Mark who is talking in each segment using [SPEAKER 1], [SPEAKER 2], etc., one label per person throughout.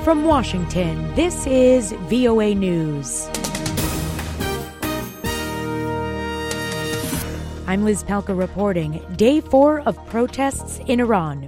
[SPEAKER 1] From Washington, this is VOA News. I'm Liz Palka reporting Day 4 of protests in Iran.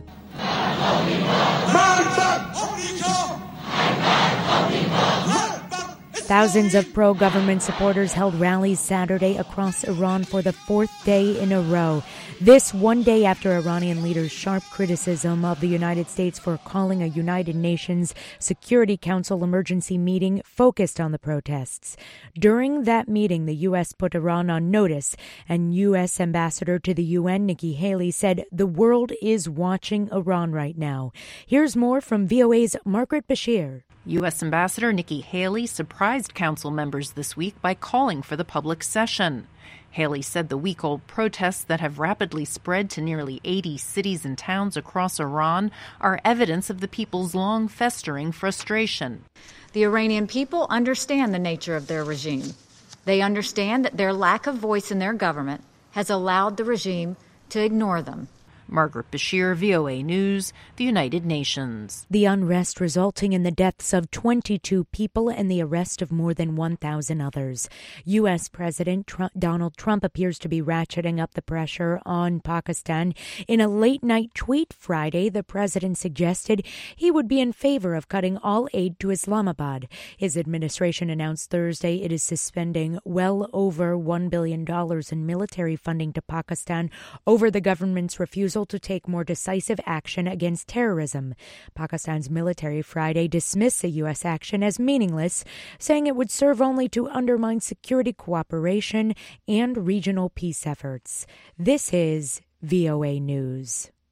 [SPEAKER 1] Thousands of pro-government supporters held rallies Saturday across Iran for the fourth day in a row. This one day after Iranian leaders' sharp criticism of the United States for calling a United Nations Security Council emergency meeting focused on the protests. During that meeting, the U.S. put Iran on notice, and U.S. Ambassador to the UN, Nikki Haley, said the world is watching Iran right now. Here's more from VOA's Margaret Bashir.
[SPEAKER 2] U.S. Ambassador Nikki Haley surprised council members this week by calling for the public session. Haley said the week-old protests that have rapidly spread to nearly 80 cities and towns across Iran are evidence of the people's long festering frustration.
[SPEAKER 3] The Iranian people understand the nature of their regime. They understand that their lack of voice in their government has allowed the regime to ignore them.
[SPEAKER 2] Margaret Bashir, VOA News, the United Nations.
[SPEAKER 1] The unrest resulting in the deaths of 22 people and the arrest of more than 1,000 others. U.S. President Donald Trump appears to be ratcheting up the pressure on Pakistan. In a late-night tweet Friday, the president suggested he would be in favor of cutting all aid to Islamabad. His administration announced Thursday it is suspending well over $1 billion in military funding to Pakistan over the government's refusal to take more decisive action against terrorism. Pakistan's military Friday dismissed the U.S. action as meaningless, saying it would serve only to undermine security cooperation and regional peace efforts. This is VOA News.